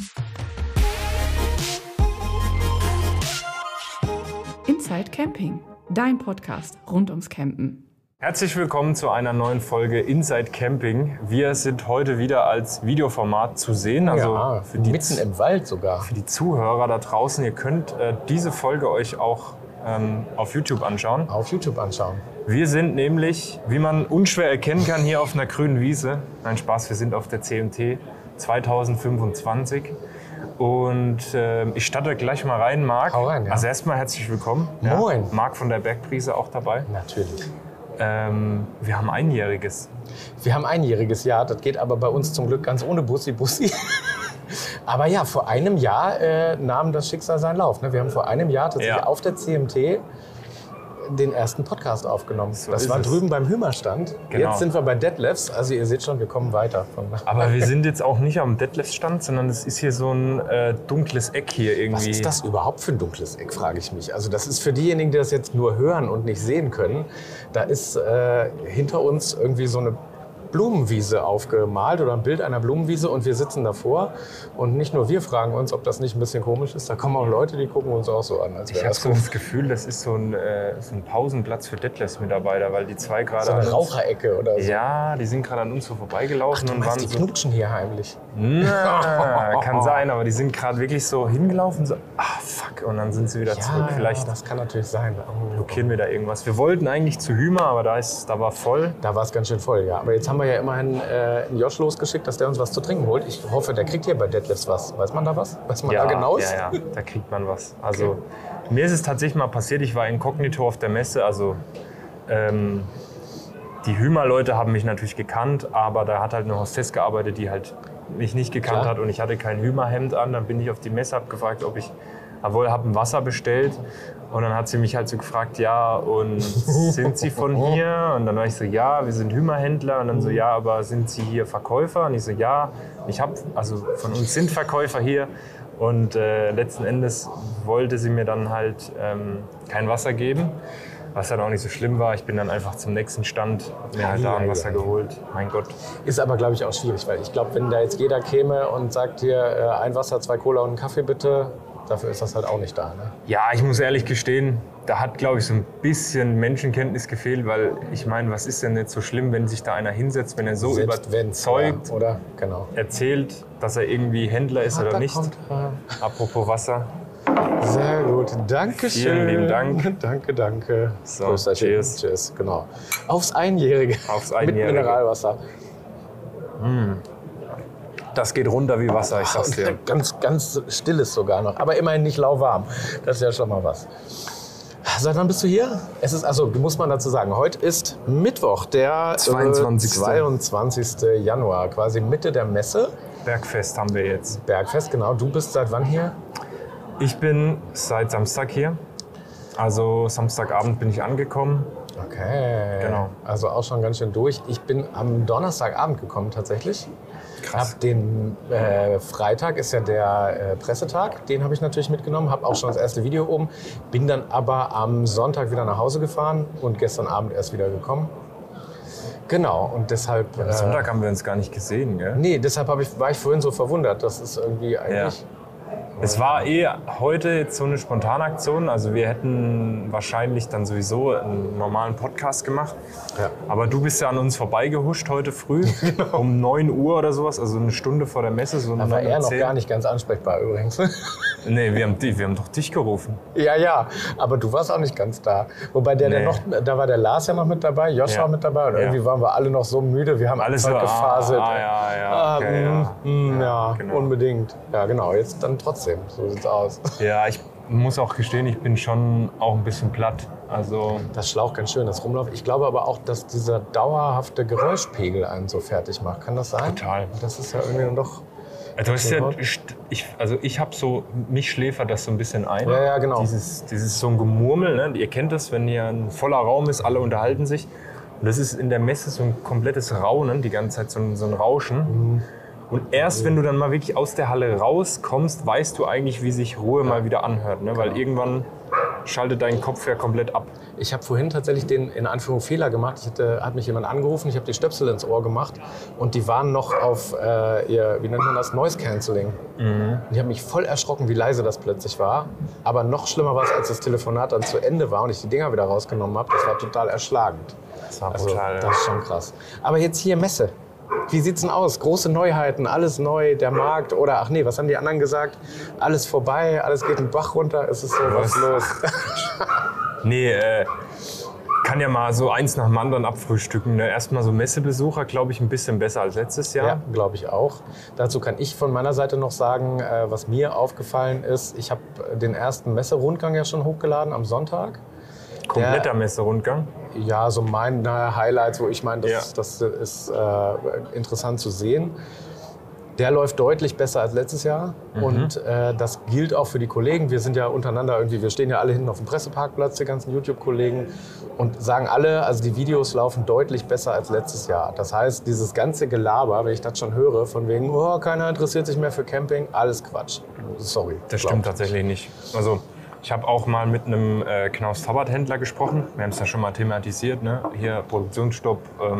Inside Camping, dein Podcast rund ums Campen. Herzlich willkommen zu einer neuen Folge Inside Camping. Wir sind heute wieder als Videoformat zu sehen. Also ja, für die mitten im Wald sogar. Für die Zuhörer da draußen, ihr könnt diese Folge euch auch auf YouTube anschauen. Auf YouTube anschauen. Wir sind nämlich, wie man unschwer erkennen kann, hier auf einer grünen Wiese. Nein, Spaß, wir sind auf der CMT 2025. Und ich starte gleich mal rein, Marc. Hau rein, ja. Also erstmal herzlich willkommen. Moin. Ja, Marc von der Bergprise auch dabei. Natürlich. Wir haben Einjähriges. Wir haben Einjähriges, ja. Das geht aber bei uns zum Glück ganz ohne Bussi. Aber ja, vor einem Jahr nahm das Schicksal seinen Lauf. Ne? Wir haben vor einem Jahr tatsächlich auf der CMT den ersten Podcast aufgenommen. So das war es. drüben beim Hümer-Stand. Genau. Jetzt sind wir bei Detlefs. Also ihr seht schon, wir kommen weiter. Aber wir sind jetzt auch nicht am Detlefs-Stand, sondern es ist hier so ein dunkles Eck hier irgendwie. Was ist das überhaupt für ein dunkles Eck, frage ich mich. Also das ist für diejenigen, die das jetzt nur hören und nicht sehen können. Da ist hinter uns irgendwie so eine Blumenwiese aufgemalt oder ein Bild einer Blumenwiese und wir sitzen davor und nicht nur wir fragen uns, ob das nicht ein bisschen komisch ist, da kommen auch Leute, die gucken uns auch so an. Als ich habe so das Gefühl, das ist so ein Pausenplatz für Detlefs-Mitarbeiter, weil die zwei gerade... So eine Raucherecke oder so. Ja, die sind gerade an uns so vorbeigelaufen. Ach, du meinst, die knutschen hier heimlich? Na, kann sein, aber die sind gerade wirklich so hingelaufen, so, fuck, und dann sind sie wieder zurück. Vielleicht das kann natürlich sein. blockieren wir da irgendwas. Wir wollten eigentlich zu Hümer, aber da war voll. Da war es ganz schön voll, ja. Aber jetzt haben wir ja immerhin einen Josh losgeschickt, dass der uns was zu trinken holt. Ich hoffe, der kriegt hier bei Detlefs was. Weiß man da was? Weiß man da genau ist? Ja, da kriegt man was. Also mir ist es tatsächlich mal passiert, ich war inkognito auf der Messe, also die Hümer-Leute haben mich natürlich gekannt, aber da hat halt eine Hostess gearbeitet, die halt mich nicht gekannt hat und ich hatte kein Hümer-Hemd an. Dann bin ich auf die Messe, habe gefragt, ob ich, habe ein Wasser bestellt und dann hat sie mich halt so gefragt, ja, und sind Sie von hier? Und dann war ich so, ja, wir sind Hümer-Händler. Und dann so, ja, aber sind Sie hier Verkäufer? Und ich so, ja, also von uns sind Verkäufer hier. Und letzten Endes wollte sie mir dann halt kein Wasser geben, was dann auch nicht so schlimm war. Ich bin dann einfach zum nächsten Stand, hab mir halt da ein Wasser geholt. Mein Gott. Ist aber, glaube ich, auch schwierig, weil ich glaube, wenn da jetzt jeder käme und sagt hier ein Wasser, 2 Cola und einen Kaffee bitte, dafür ist das halt auch nicht da. Ne? Ja, ich muss ehrlich gestehen, da hat, glaube ich, so ein bisschen Menschenkenntnis gefehlt, weil ich meine, was ist denn jetzt so schlimm, wenn sich da einer hinsetzt, wenn er so überzeugt erzählt, dass er irgendwie Händler ist oder nicht. Apropos Wasser. Sehr gut, danke schön. Vielen lieben Dank. Danke. So, cheers. Genau. Aufs Einjährige. Mit Mineralwasser. Das geht runter wie Wasser, ich sag's dir. Ganz stilles sogar noch, aber immerhin nicht lauwarm. Das ist ja schon mal was. Seit wann bist du hier? Es ist, also muss man dazu sagen, heute ist Mittwoch, der 22. Januar, quasi Mitte der Messe. Bergfest haben wir jetzt. Bergfest, genau. Du bist seit wann hier? Ich bin seit Samstag hier. Also Samstagabend bin ich angekommen. Okay. Genau. Also auch schon ganz schön durch. Ich bin am Donnerstagabend gekommen tatsächlich. Krass. Ab den Freitag ist ja der Pressetag, den habe ich natürlich mitgenommen, habe auch schon das erste Video oben, bin dann aber am Sonntag wieder nach Hause gefahren und gestern Abend erst wieder gekommen. Genau, und deshalb... Am Sonntag haben wir uns gar nicht gesehen, gell? Nee, deshalb war ich vorhin so verwundert, das ist irgendwie eigentlich... Ja. Es war heute jetzt so eine Spontanaktion. Also wir hätten wahrscheinlich dann sowieso einen normalen Podcast gemacht. Ja. Aber du bist ja an uns vorbeigehuscht heute früh, um 9 Uhr oder sowas, also eine Stunde vor der Messe. So da war er noch gar nicht ganz ansprechbar übrigens. Nee, wir haben doch dich gerufen. Ja, aber du warst auch nicht ganz da. Wobei da war der Lars ja noch mit dabei, Josh war mit dabei und irgendwie waren wir alle noch so müde, wir haben alles so gefaselt. Genau. Unbedingt. Ja, genau, jetzt dann trotzdem, so sieht's aus. Ja, ich muss auch gestehen, ich bin schon auch ein bisschen platt. Also das Schlauch ganz schön, das Rumlaufen. Ich glaube aber auch, dass dieser dauerhafte Geräuschpegel einen so fertig macht. Kann das sein? Total. Das ist ja irgendwie doch... Also ich habe so, mich schläfert das so ein bisschen ein. Ja, genau. Dieses so ein Gemurmel, ne? Ihr kennt das, wenn hier ein voller Raum ist, alle unterhalten sich. Und das ist in der Messe so ein komplettes Raunen, die ganze Zeit so ein Rauschen. Und erst wenn du dann mal wirklich aus der Halle rauskommst, weißt du eigentlich, wie sich Ruhe mal wieder anhört. Ne? Weil irgendwann schaltet deinen Kopf ja komplett ab. Ich habe vorhin tatsächlich den, in Anführung, Fehler gemacht. Hat mich jemand angerufen, ich habe die Stöpsel ins Ohr gemacht und die waren noch auf ihr, wie nennt man das, Noise Cancelling. Und ich habe mich voll erschrocken, wie leise das plötzlich war. Aber noch schlimmer war es, als das Telefonat dann zu Ende war und ich die Dinger wieder rausgenommen habe. Das war total erschlagend. Das war brutal. Das ist schon krass. Aber jetzt hier Messe. Wie sieht's denn aus? Große Neuheiten, alles neu, der Markt oder, ach nee, was haben die anderen gesagt? Alles vorbei, alles geht den Bach runter, es ist so was los. Nee, kann ja mal so eins nach dem anderen abfrühstücken. Ne? Erstmal so Messebesucher, glaube ich, ein bisschen besser als letztes Jahr. Ja, glaube ich auch. Dazu kann ich von meiner Seite noch sagen, was mir aufgefallen ist, ich habe den ersten Messerundgang ja schon hochgeladen am Sonntag. Kompletter Messerundgang? Ja, so meine Highlights, wo ich meine, das ist interessant zu sehen. Der läuft deutlich besser als letztes Jahr und das gilt auch für die Kollegen. Wir sind ja untereinander irgendwie, wir stehen ja alle hinten auf dem Presseparkplatz, die ganzen YouTube-Kollegen und sagen alle, also die Videos laufen deutlich besser als letztes Jahr. Das heißt, dieses ganze Gelaber, wenn ich das schon höre, von wegen, oh, keiner interessiert sich mehr für Camping, alles Quatsch. Sorry. Das stimmt tatsächlich nicht. Also ich habe auch mal mit einem Knaus-Tabbert-Händler gesprochen. Wir haben es ja schon mal thematisiert, ne? Hier Produktionsstopp.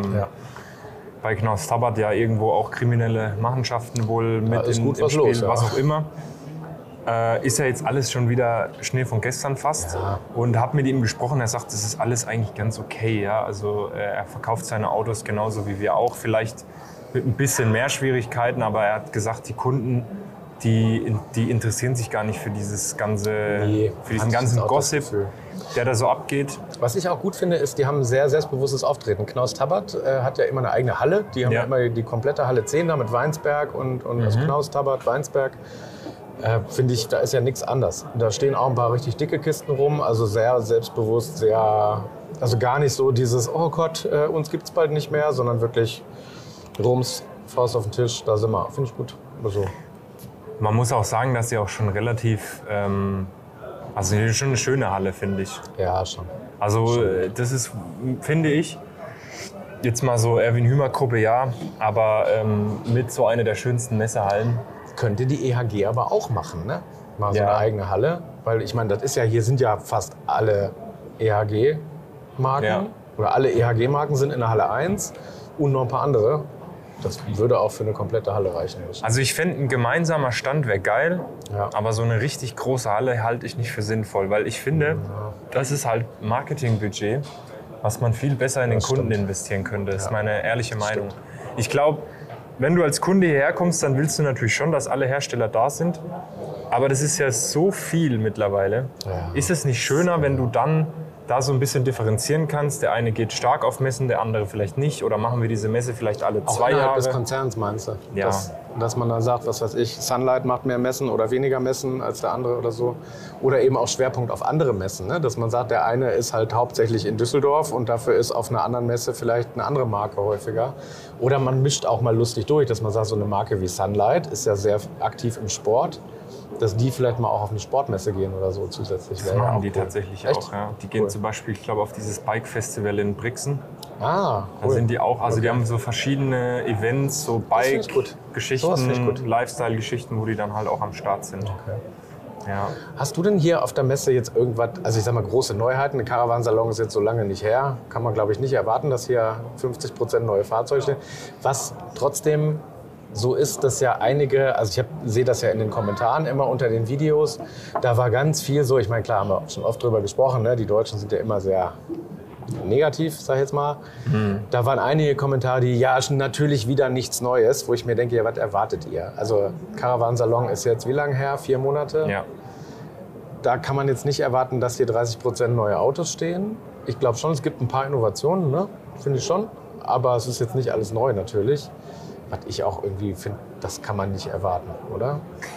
Bei Knaus Tabbert ja irgendwo auch kriminelle Machenschaften wohl mit im Spiel, los, was auch immer. Ist ja jetzt alles schon wieder Schnee von gestern fast. Ja. Und habe mit ihm gesprochen, er sagt, das ist alles eigentlich ganz okay. Ja? Also er verkauft seine Autos genauso wie wir auch, vielleicht mit ein bisschen mehr Schwierigkeiten, aber er hat gesagt, die Kunden, die interessieren sich gar nicht für dieses ganze, für diesen ganzen Gossip, der da so abgeht. Was ich auch gut finde, ist, die haben ein sehr selbstbewusstes Auftreten. Knaus Tabbert hat ja immer eine eigene Halle. Die haben immer die komplette Halle 10 da mit Weinsberg und also Knaus Tabbert, Weinsberg. Finde ich, da ist ja nichts anders. Da stehen auch ein paar richtig dicke Kisten rum, also sehr selbstbewusst, sehr, also gar nicht so dieses, oh Gott, uns gibt's bald nicht mehr, sondern wirklich Rums, Faust auf den Tisch, da sind wir. Finde ich gut. Also. Man muss auch sagen, dass sie auch schon relativ, also schon eine schöne Halle, finde ich. Ja, schon. Also das ist, finde ich, jetzt mal so Erwin-Hümer-Gruppe, ja, aber mit so einer der schönsten Messehallen. Könnte die EHG aber auch machen, ne? Mal so eine eigene Halle, weil ich meine, das ist ja, hier sind ja fast alle EHG-Marken oder alle EHG-Marken sind in der Halle 1 und noch ein paar andere. Das würde auch für eine komplette Halle reichen müssen. Also ich fände, ein gemeinsamer Stand wäre geil, aber so eine richtig große Halle halte ich nicht für sinnvoll, weil ich finde, das ist halt Marketingbudget, was man viel besser in den Kunden investieren könnte. Das ist meine ehrliche Meinung. Ich glaube, wenn du als Kunde hierher kommst, dann willst du natürlich schon, dass alle Hersteller da sind, aber das ist ja so viel mittlerweile. Ja. Ist es nicht schöner, wenn du dann da so ein bisschen differenzieren kannst? Der eine geht stark auf Messen, der andere vielleicht nicht. Oder machen wir diese Messe vielleicht alle 2 Jahre? Auch des Konzerns meinst du? Ja. Dass man dann sagt, was weiß ich, Sunlight macht mehr Messen oder weniger Messen als der andere oder so. Oder eben auch Schwerpunkt auf andere Messen. Ne? Dass man sagt, der eine ist halt hauptsächlich in Düsseldorf und dafür ist auf einer anderen Messe vielleicht eine andere Marke häufiger. Oder man mischt auch mal lustig durch, dass man sagt, so eine Marke wie Sunlight ist ja sehr aktiv im Sport. Dass die vielleicht mal auch auf eine Sportmesse gehen oder so zusätzlich. Das machen die tatsächlich auch. Ja. Die gehen zum Beispiel, ich glaube, auf dieses Bike-Festival in Brixen. Ah, cool. Da sind die auch, also die haben so verschiedene Events, so Bike-Geschichten, Lifestyle-Geschichten, wo die dann halt auch am Start sind. Okay. Ja. Hast du denn hier auf der Messe jetzt irgendwas, also ich sag mal große Neuheiten, der Caravansalon ist jetzt so lange nicht her, kann man glaube ich nicht erwarten, dass hier 50% neue Fahrzeuge stehen. Was trotzdem so ist, dass ja einige, also ich sehe das ja in den Kommentaren immer unter den Videos, da war ganz viel so, ich meine, klar, haben wir auch schon oft drüber gesprochen, ne? Die Deutschen sind ja immer sehr negativ, sag ich jetzt mal. Da waren einige Kommentare, die, ja, natürlich wieder nichts Neues, wo ich mir denke, ja, was erwartet ihr? Also Caravansalon ist jetzt wie lange her? 4 Monate? Ja. Da kann man jetzt nicht erwarten, dass hier 30% neue Autos stehen. Ich glaube schon, es gibt ein paar Innovationen, ne? Finde ich schon. Aber es ist jetzt nicht alles neu natürlich. Was ich auch irgendwie finde, das kann man nicht erwarten, oder?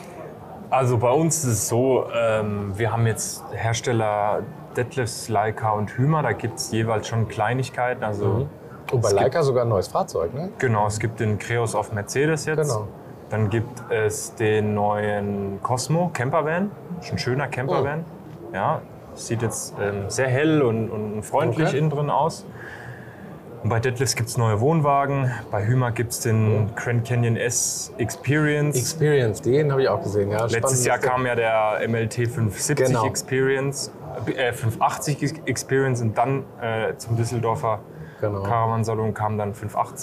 Also bei uns ist es so, wir haben jetzt Hersteller Detlefs, Leica und Hümer, da gibt es jeweils schon Kleinigkeiten. Also und bei Leica sogar ein neues Fahrzeug, ne? Genau, es gibt den Creos auf Mercedes jetzt. Genau. Dann gibt es den neuen Cosmo Campervan, ist ein schöner Campervan. Ja, sieht jetzt sehr hell und freundlich innen drin aus. Und bei Detlefs gibt es neue Wohnwagen, bei Hymer gibt es den Grand Canyon S Experience. Experience, den habe ich auch gesehen. Ja, Letztes Jahr kam ja der MLT 570 Experience, 580 Experience und dann zum Düsseldorfer Caravansalon kam dann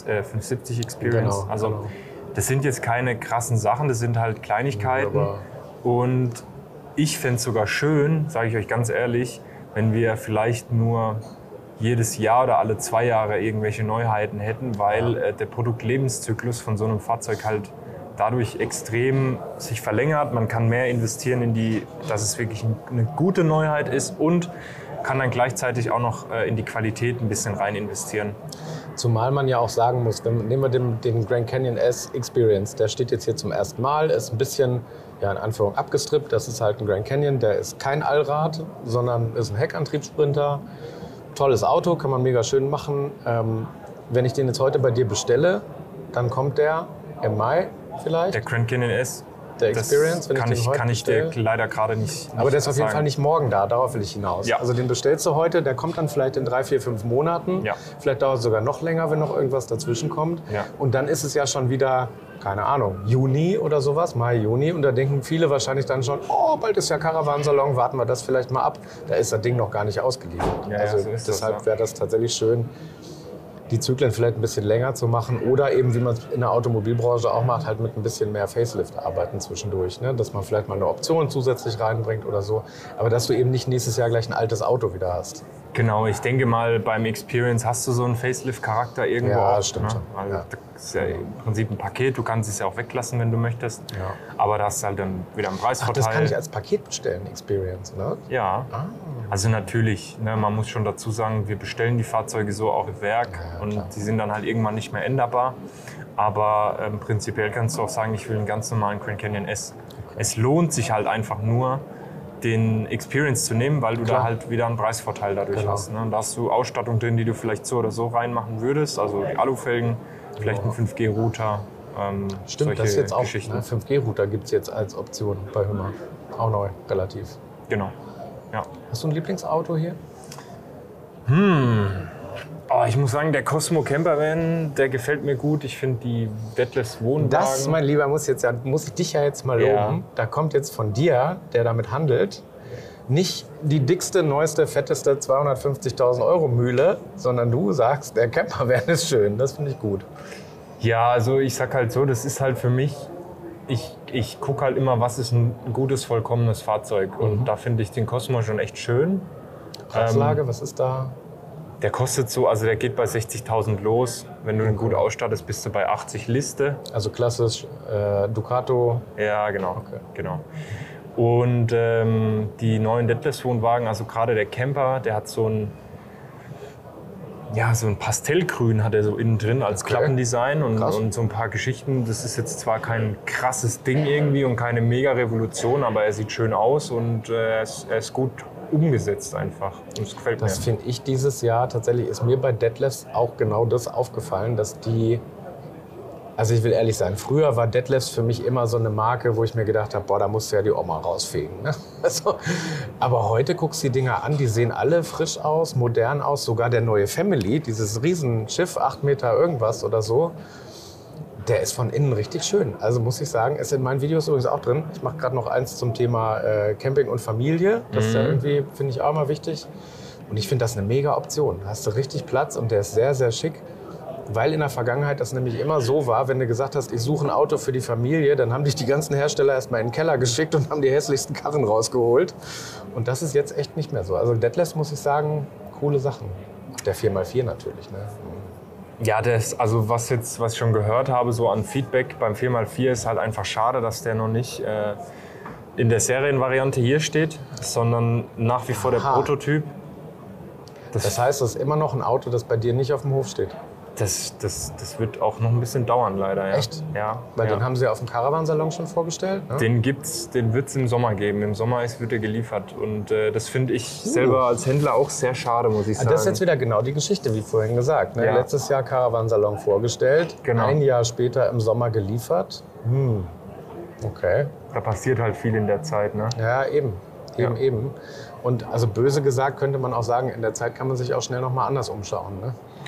570 Experience. Das sind jetzt keine krassen Sachen, das sind halt Kleinigkeiten. Wunderbar. Und ich fände es sogar schön, sage ich euch ganz ehrlich, wenn wir vielleicht nur jedes Jahr oder alle 2 Jahre irgendwelche Neuheiten hätten, weil der Produktlebenszyklus von so einem Fahrzeug halt dadurch extrem sich verlängert. Man kann mehr investieren dass es wirklich eine gute Neuheit ist und kann dann gleichzeitig auch noch in die Qualität ein bisschen rein investieren. Zumal man ja auch sagen muss, nehmen wir den Grand Canyon S Experience, der steht jetzt hier zum ersten Mal, ist ein bisschen, ja in Anführung, abgestrippt. Das ist halt ein Grand Canyon, der ist kein Allrad, sondern ist ein Heckantriebssprinter. Tolles Auto, kann man mega schön machen. Wenn ich den jetzt heute bei dir bestelle, dann kommt der im Mai vielleicht. Der Grand Canyon S, der Experience, das kann ich dir leider gerade nicht Aber der ist auf jeden sagen. Fall nicht morgen da, darauf will ich hinaus. Ja. Also den bestellst du heute, der kommt dann vielleicht in 3, 4, 5 Monaten. Ja. Vielleicht dauert es sogar noch länger, wenn noch irgendwas dazwischen kommt. Ja. Und dann ist es ja schon wieder, keine Ahnung, Juni oder sowas, Mai, Juni. Und da denken viele wahrscheinlich dann schon, oh, bald ist ja Caravansalon, warten wir das vielleicht mal ab. Da ist das Ding noch gar nicht ausgeliefert. Ja, also so ist deshalb das, wäre das tatsächlich schön, die Zyklen vielleicht ein bisschen länger zu machen oder eben, wie man es in der Automobilbranche auch macht, halt mit ein bisschen mehr Facelift arbeiten zwischendurch. Ne? Dass man vielleicht mal eine Option zusätzlich reinbringt oder so. Aber dass du eben nicht nächstes Jahr gleich ein altes Auto wieder hast. Genau, ich denke mal, beim Experience hast du so einen Facelift-Charakter irgendwo Ja, auch. stimmt schon. Also Ja. das ist ja im Prinzip ein Paket, du kannst es ja auch weglassen, wenn du möchtest. Ja. Aber da hast du halt dann wieder einen Ach, Preisvorteil. das kann ich als Paket bestellen, Experience, ne? Ja, also natürlich, ne, man muss schon dazu sagen, wir bestellen die Fahrzeuge so auch im Werk und die sind dann halt irgendwann nicht mehr änderbar. Aber prinzipiell kannst du auch sagen, ich will einen ganz normalen Grand Canyon S. Okay. Es lohnt sich halt einfach nur, den Experience zu nehmen, weil du da halt wieder einen Preisvorteil dadurch hast. Ne? Und da hast du Ausstattung drin, die du vielleicht so oder so reinmachen würdest, also die Alufelgen, vielleicht ein 5G-Router. Stimmt, das ist jetzt auch. Ne? 5G-Router gibt es jetzt als Option bei Hymer. Auch neu, relativ. Genau. Ja. Hast du ein Lieblingsauto hier? Oh, ich muss sagen, der Cosmo Campervan, der gefällt mir gut. Ich finde die Detlefs Wohnwagen... Das, mein Lieber, muss ich dich ja jetzt mal loben. Ja. Da kommt jetzt von dir, der damit handelt, nicht die dickste, neueste, fetteste 250.000 Euro Mühle, sondern du sagst, der Campervan ist schön. Das finde ich gut. Ja, also ich sag halt so, das ist halt für mich... Ich gucke halt immer, was ist ein gutes, vollkommenes Fahrzeug. Und da finde ich den Cosmo schon echt schön. Preislage, was ist da? Der kostet so, also der geht bei 60.000 los. Wenn du ihn gut ausstattest, bist du bei 80 Liste. Also klassisch Ducato. Ja, genau. Okay. Genau. Und die neuen Detlefs Wohnwagen, also gerade der Camper, der hat so ein Pastellgrün hat er so innen drin als Klappendesign und so ein paar Geschichten. Das ist jetzt zwar kein krasses Ding irgendwie und keine Mega-Revolution, aber er sieht schön aus und er ist gut umgesetzt einfach. Und das gefällt mir. Das finde ich dieses Jahr tatsächlich, ist mir bei Detlefs auch genau das aufgefallen, dass die, also ich will ehrlich sein, früher war Detlefs für mich immer so eine Marke, wo ich mir gedacht habe, boah, da musst du ja die Oma rausfegen. Ne? Also, aber heute guckst du die Dinger an, die sehen alle frisch aus, modern aus, sogar der neue Family, dieses Riesenschiff, 8 Meter irgendwas oder so, der ist von innen richtig schön. Also muss ich sagen, ist in meinen Videos übrigens auch drin. Ich mache gerade noch eins zum Thema Camping und Familie. Das ist ja irgendwie, finde ich, auch immer wichtig. Und ich finde das eine mega Option. Da hast du richtig Platz und der ist sehr, sehr schick. Weil in der Vergangenheit das nämlich immer so war, wenn du gesagt hast, ich suche ein Auto für die Familie, dann haben dich die ganzen Hersteller erstmal in den Keller geschickt und haben die hässlichsten Karren rausgeholt. Und das ist jetzt echt nicht mehr so. Also Detlefs, muss ich sagen, coole Sachen. Der 4x4 natürlich, ne? Ja, also was ich schon gehört habe, so an Feedback beim 4x4 ist halt einfach schade, dass der noch nicht in der Serienvariante hier steht, sondern nach wie vor der Prototyp. Das heißt, das ist immer noch ein Auto, das bei dir nicht auf dem Hof steht? Das wird auch noch ein bisschen dauern, leider. Ja. Echt? Ja. Weil ja. den haben sie auf dem Caravansalon schon vorgestellt? Ne? Den wird es im Sommer geben. Im Sommer wird er geliefert. Und das finde ich selber als Händler auch sehr schade, muss ich sagen. Das ist jetzt wieder genau die Geschichte, wie vorhin gesagt. Ne? Ja. Letztes Jahr Caravansalon vorgestellt, Genau. ein Jahr später im Sommer geliefert. Okay. Da passiert halt viel in der Zeit. Ne? Ja, eben. Und also böse gesagt könnte man auch sagen, in der Zeit kann man sich auch schnell noch mal anders umschauen. Ne?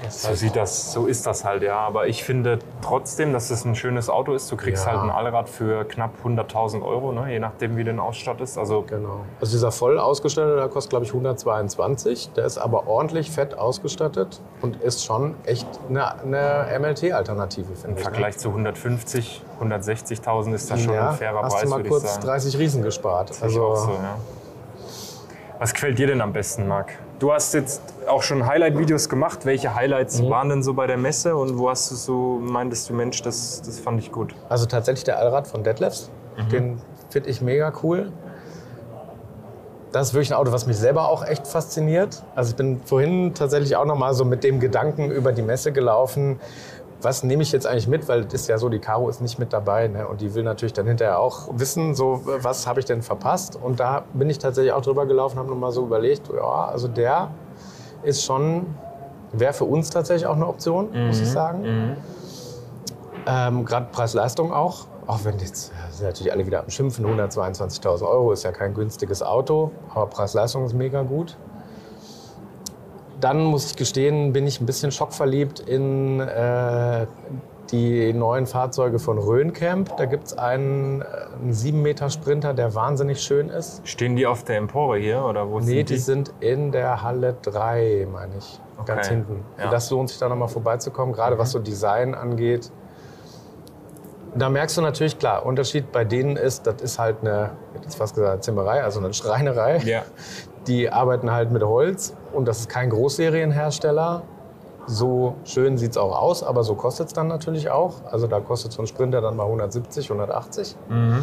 So ist das halt, ja. Aber ich finde trotzdem, dass es ein schönes Auto ist. Du kriegst halt ein Allrad für knapp 100.000 €, ne? Je nachdem, wie du ihn ausstattest. Also dieser voll ausgestattete, der kostet, glaube ich, 122. Der ist aber ordentlich fett ausgestattet und ist schon echt eine MLT-Alternative, finde ich. Im Vergleich zu 150, 160.000 ist das schon ein fairer Preis, hast du mal kurz 30 Riesen gespart. Also, so, ja. Was gefällt dir denn am besten, Marc? Du hast jetzt auch schon Highlight-Videos gemacht. Welche Highlights waren denn so bei der Messe und wo hast du so meintest du, Mensch, das fand ich gut? Also tatsächlich der Allrad von Detlefs, den finde ich mega cool. Das ist wirklich ein Auto, was mich selber auch echt fasziniert. Also ich bin vorhin tatsächlich auch noch mal so mit dem Gedanken über die Messe gelaufen. Was nehme ich jetzt eigentlich mit? Weil es ist ja so, die Caro ist nicht mit dabei, ne? Und die will natürlich dann hinterher auch wissen, so, was habe ich denn verpasst? Und da bin ich tatsächlich auch drüber gelaufen, habe nochmal so überlegt, ja, also der ist schon, wäre für uns tatsächlich auch eine Option, muss ich sagen. Gerade Preis-Leistung auch wenn jetzt sind natürlich alle wieder am Schimpfen, 122.000 € ist ja kein günstiges Auto, aber Preis-Leistung ist mega gut. Dann muss ich gestehen, bin ich ein bisschen schockverliebt in die neuen Fahrzeuge von Röhncamp. Da gibt es einen 7-Meter-Sprinter, der wahnsinnig schön ist. Stehen die auf der Empore hier oder wo sind die? Nee, die sind in der Halle 3, meine ich, ganz hinten. Ja. Das lohnt sich da nochmal vorbeizukommen, gerade was so Design angeht. Da merkst du natürlich, klar, Unterschied bei denen ist, das ist halt eine, ich hätte jetzt fast gesagt, Zimmerei, also eine Schreinerei. Ja. Die arbeiten halt mit Holz und das ist kein Großserienhersteller. So schön sieht es auch aus, aber so kostet es dann natürlich auch. Also da kostet so ein Sprinter dann mal 170, 180.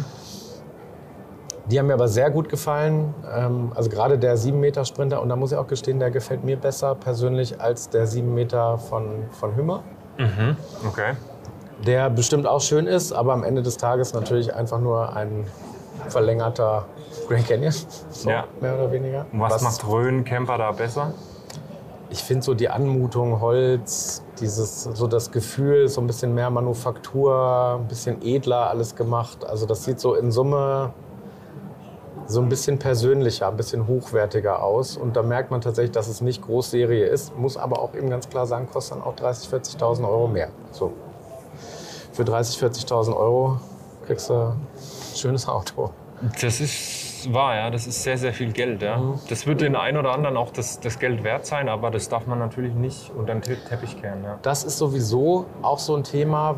Die haben mir aber sehr gut gefallen. Also gerade der 7-Meter-Sprinter. Und da muss ich auch gestehen, der gefällt mir besser persönlich als der 7 Meter von Hümmer. Okay. Der bestimmt auch schön ist, aber am Ende des Tages natürlich einfach nur ein verlängerter Grand Canyon, so, mehr oder weniger. Und was macht Röhncamper da besser? Ich finde so die Anmutung, Holz, so das Gefühl, so ein bisschen mehr Manufaktur, ein bisschen edler alles gemacht. Also das sieht so in Summe so ein bisschen persönlicher, ein bisschen hochwertiger aus. Und da merkt man tatsächlich, dass es nicht Großserie ist. Muss aber auch eben ganz klar sagen, kostet dann auch 30.000, 40.000 € mehr. So. Für 30.000, 40.000 € kriegst du ein schönes Auto. Das ist wahr, ja. Das ist sehr, sehr viel Geld. Ja. Das wird den einen oder anderen auch das Geld wert sein, aber das darf man natürlich nicht unter den Teppich kehren. Ja. Das ist sowieso auch so ein Thema,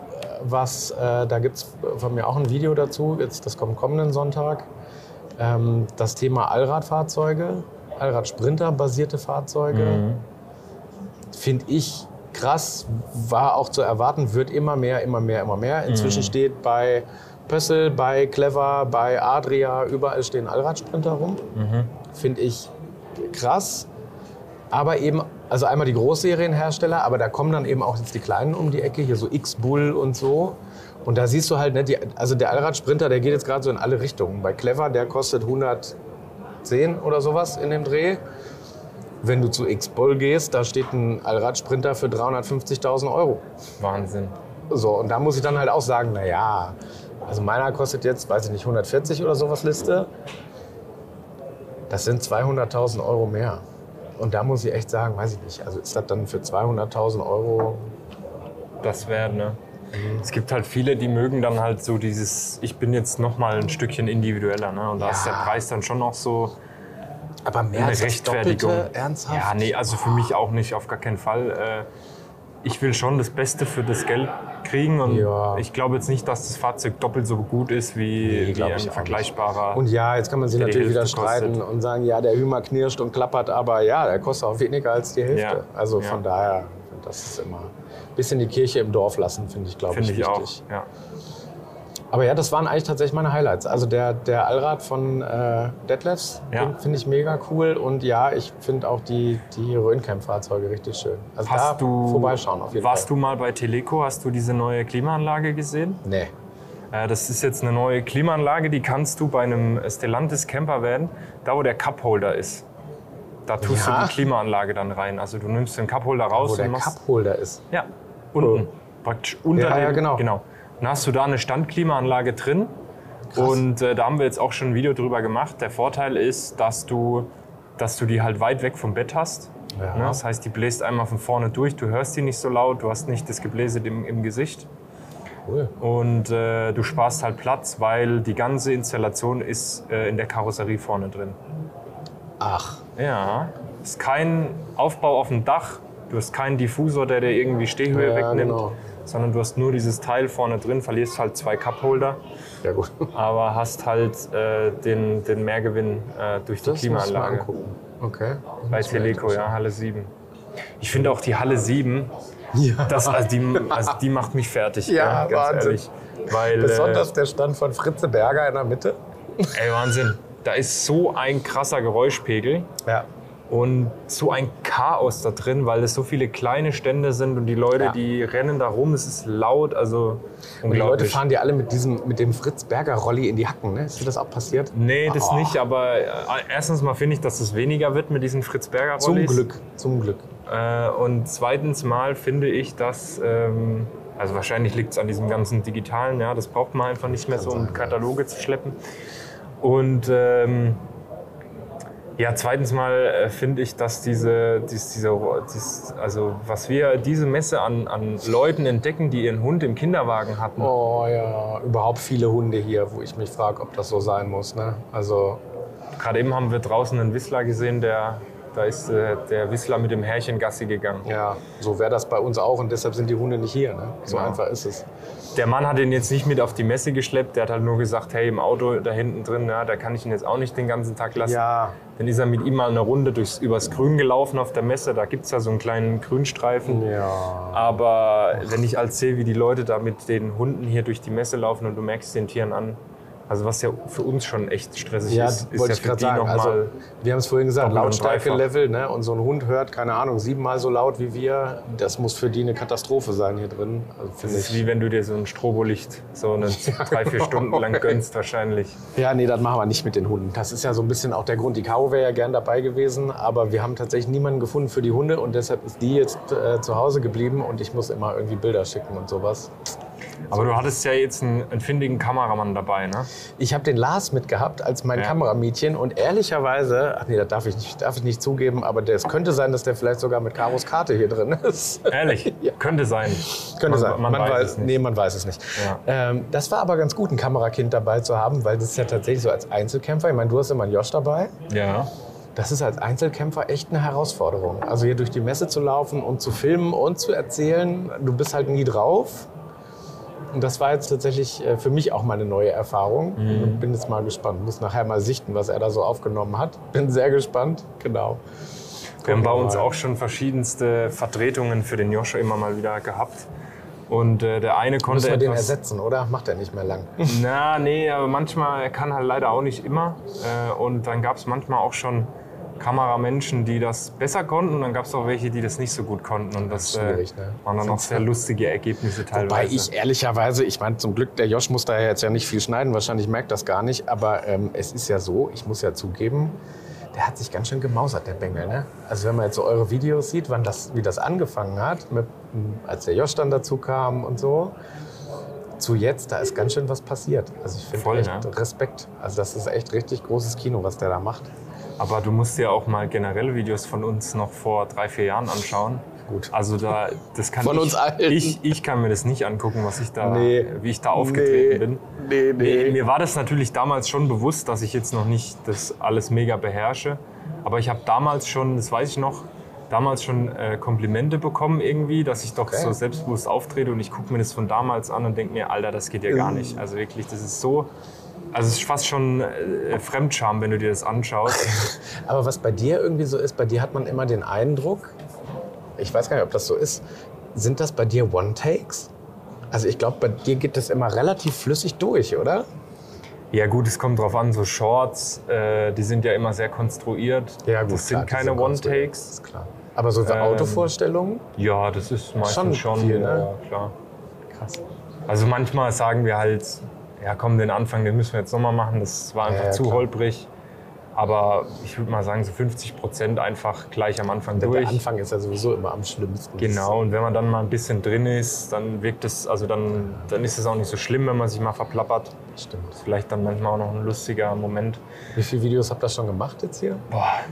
da gibt es von mir auch ein Video dazu, das kommt kommenden Sonntag. Das Thema Allradfahrzeuge, Allradsprinter-basierte Fahrzeuge, finde ich krass, war auch zu erwarten, wird immer mehr. Inzwischen steht bei Pössl, bei Clever, bei Adria, überall stehen Allradsprinter rum. Finde ich krass. Aber eben, also einmal die Großserienhersteller, aber da kommen dann eben auch jetzt die Kleinen um die Ecke, hier so X-Bull und so. Und da siehst du halt, ne, also der Allradsprinter, der geht jetzt gerade so in alle Richtungen. Bei Clever, der kostet 110 oder sowas in dem Dreh. Wenn du zu X-Bull gehst, da steht ein Allradsprinter für 350.000 €. Wahnsinn. So, und da muss ich dann halt auch sagen, naja, also meiner kostet jetzt, weiß ich nicht, 140 oder sowas Liste. Das sind 200.000 € mehr. Und da muss ich echt sagen, weiß ich nicht, also ist das dann für 200.000 €? Das wäre, ne? Es gibt halt viele, die mögen dann halt so dieses, ich bin jetzt noch mal ein Stückchen individueller, ne? Und da ist der Preis dann schon noch so aber mehr eine als Rechtfertigung. Das Doppelte, ernsthaft? Ja, nee, also für mich auch nicht, auf gar keinen Fall. Ich will schon das Beste für das Geld kriegen und ich glaube jetzt nicht, dass das Fahrzeug doppelt so gut ist wie ein vergleichbarer. Und ja, jetzt kann man sich natürlich wieder streiten und sagen, ja, der Hümer knirscht und klappert, aber ja, der kostet auch weniger als die Hälfte. Ja. Also von daher, das ist immer ein bisschen die Kirche im Dorf lassen, finde ich, glaube ich, wichtig. Auch, ja. Aber ja, das waren eigentlich tatsächlich meine Highlights. Also der Allrad von Detlefs, den finde ich mega cool. Und ja, ich finde auch die Röhncamp-Fahrzeuge richtig schön. Also vorbeischauen auf jeden Fall. Warst du mal bei Teleco? Hast du diese neue Klimaanlage gesehen? Nee. Das ist jetzt eine neue Klimaanlage, die kannst du bei einem Stellantis Campervan, da wo der Cupholder ist. Da tust du die Klimaanlage dann rein. Also du nimmst den Cupholder raus. Wo der Cupholder ist? Ja, unten. Praktisch unter dem. Ja, genau. Dann hast du da eine Standklimaanlage drin. Krass. Und da haben wir jetzt auch schon ein Video drüber gemacht. Der Vorteil ist, dass du die halt weit weg vom Bett hast. Ja. Ne? Das heißt, die bläst einmal von vorne durch, du hörst die nicht so laut, du hast nicht das Gebläse im Gesicht. Cool. Und du sparst halt Platz, weil die ganze Installation ist in der Karosserie vorne drin. Ach. Ja, es ist kein Aufbau auf dem Dach, du hast keinen Diffusor, der dir irgendwie Stehhöhe wegnimmt, genau. sondern du hast nur dieses Teil vorne drin, verlierst halt 2 Cupholder, Ja gut. aber hast halt den Mehrgewinn durch die Das muss man Klimaanlage. angucken. Okay. Bei Teleco, ja, Halle 7. Ich finde auch die Halle 7, Ja. die macht mich fertig, Ja, ganz Wahnsinn. ehrlich. Weil, Besonders der Stand von Fritze Berger in der Mitte. ey, Wahnsinn, da ist so ein krasser Geräuschpegel. Ja. Und so ein Chaos da drin, weil es so viele kleine Stände sind und die Leute, Ja. die rennen da rum, es ist laut, also Und die Leute unglaublich. fahren dir alle mit dem Fritz Berger Rolli in die Hacken, ne? Ist dir das auch passiert? Nee, das Oh. nicht, aber erstens mal finde ich, dass es weniger wird mit diesen Fritz Berger Zum Rollis. Glück, zum Glück. Und zweitens mal finde ich, dass, also wahrscheinlich liegt es an diesem ganzen Digitalen, ja, das braucht man einfach nicht mehr so, um Kataloge zu schleppen. Und ja, zweitens mal finde ich, dass also was wir diese Messe an Leuten entdecken, die ihren Hund im Kinderwagen hatten. Oh ja, überhaupt viele Hunde hier, wo ich mich frage, ob das so sein muss, ne? Also, Gerade eben haben wir draußen einen Whistler gesehen, da ist der Whistler mit dem Herrchen Gassi gegangen. ja, so wäre das bei uns auch und deshalb sind die Hunde nicht hier, ne? So Genau. einfach ist es. Der Mann hat ihn jetzt nicht mit auf die Messe geschleppt, der hat halt nur gesagt, hey, im Auto da hinten drin, ja, da kann ich ihn jetzt auch nicht den ganzen Tag lassen. Ja, Dann ist er mit ihm mal eine Runde übers Grün gelaufen auf der Messe, da gibt es ja so einen kleinen Grünstreifen. ja. Aber wenn ich als sehe, wie die Leute da mit den Hunden hier durch die Messe laufen und du merkst den Tieren an, also was ja für uns schon echt stressig Ja, ist wollte ja ich für gerade die sagen. noch Also, mal wir haben es vorhin gesagt, doppelt und Lautstärke-Level, ne? Und so ein Hund hört, keine Ahnung, 7-mal so laut wie wir. Das muss für die eine Katastrophe sein hier drin. Also, Das finde ist ich. wie wenn du dir so ein Strobolicht so eine 3-4 Stunden lang gönnst wahrscheinlich. Ja, nee, das machen wir nicht mit den Hunden. Das ist ja so ein bisschen auch der Grund. Die Caro wäre ja gern dabei gewesen, aber wir haben tatsächlich niemanden gefunden für die Hunde und deshalb ist die jetzt zu Hause geblieben und ich muss immer irgendwie Bilder schicken und sowas. Aber du hattest ja jetzt einen findigen Kameramann dabei, ne? Ich habe den Lars mitgehabt als mein Ja. Kameramädchen und ehrlicherweise, ach nee, das darf ich nicht zugeben, aber es könnte sein, dass der vielleicht sogar mit Karos Karte hier drin ist. Ehrlich? Ja. Könnte sein. Könnte sein. Man weiß es nicht. Nee, man weiß es nicht. Ja. Das war aber ganz gut, ein Kamerakind dabei zu haben, weil das ist ja tatsächlich so als Einzelkämpfer, ich meine, du hast immer einen Josh dabei. Ja. Das ist als Einzelkämpfer echt eine Herausforderung. Also hier durch die Messe zu laufen und zu filmen und zu erzählen, du bist halt nie drauf. Und das war jetzt tatsächlich für mich auch mal eine neue Erfahrung. Und bin jetzt mal gespannt. Muss nachher mal sichten, was er da so aufgenommen hat. Bin sehr gespannt. Genau. Wir haben bei uns mal. auch schon verschiedenste Vertretungen für den Joshua immer mal wieder gehabt. Und der eine konnte Müssen wir den etwas... ersetzen, oder? Macht er nicht mehr lang. Na, nee, aber manchmal, er kann halt leider auch nicht immer. Und dann gab es manchmal auch schon Kameramenschen, die das besser konnten. Und dann gab es auch welche, die das nicht so gut konnten. Und das schwierig, ne? waren dann auch sehr lustige Ergebnisse teilweise. Wobei ich ehrlicherweise, ich meine, zum Glück, der Josh muss da jetzt ja nicht viel schneiden. Wahrscheinlich merkt das gar nicht. Aber es ist ja so, ich muss ja zugeben, der hat sich ganz schön gemausert, der Bengel. Ne? Also wenn man jetzt so eure Videos sieht, wie das angefangen hat, als der Josh dann dazu kam und so, zu jetzt, da ist ganz schön was passiert. Also ich Voll, finde echt ne? Respekt. Also das ist echt richtig großes Kino, was der da macht. Aber du musst dir auch mal generell Videos von uns noch vor 3-4 Jahren anschauen. Gut. Also das kann Von uns allen. Ich kann mir das nicht angucken, Nee. wie ich da aufgetreten bin. Nee. Mir war das natürlich damals schon bewusst, dass ich jetzt noch nicht das alles mega beherrsche. Aber ich habe damals schon, das weiß ich noch, Komplimente bekommen irgendwie, dass ich doch so selbstbewusst auftrete. Und ich gucke mir das von damals an und denke mir, Alter, das geht ja gar nicht. Also wirklich, das ist so... Also es ist fast schon Fremdscham, wenn du dir das anschaust. Aber was bei dir irgendwie so ist, bei dir hat man immer den Eindruck, ich weiß gar nicht, ob das so ist, sind das bei dir One-Takes? Also ich glaube, bei dir geht das immer relativ flüssig durch, oder? Ja gut, es kommt drauf an, so Shorts, die sind ja immer sehr konstruiert. Ja, gut, das klar, sind die keine sind One-Takes. Ist klar. Aber so für Autovorstellungen? Ja, das ist meistens schon viel, ne? ja, klar. Krass. Also manchmal sagen wir halt, ja komm, den Anfang, den müssen wir jetzt nochmal machen, das war einfach Ja, zu klar. holprig. Aber ich würde mal sagen, so 50% einfach gleich am Anfang Der durch. Anfang ist ja sowieso immer am schlimmsten. Genau, und wenn man dann mal ein bisschen drin ist, dann wirkt es, also dann ist es auch nicht so schlimm, wenn man sich mal verplappert. Das stimmt. Vielleicht dann manchmal auch noch ein lustiger Moment. Wie viele Videos habt ihr schon gemacht jetzt hier? Boah,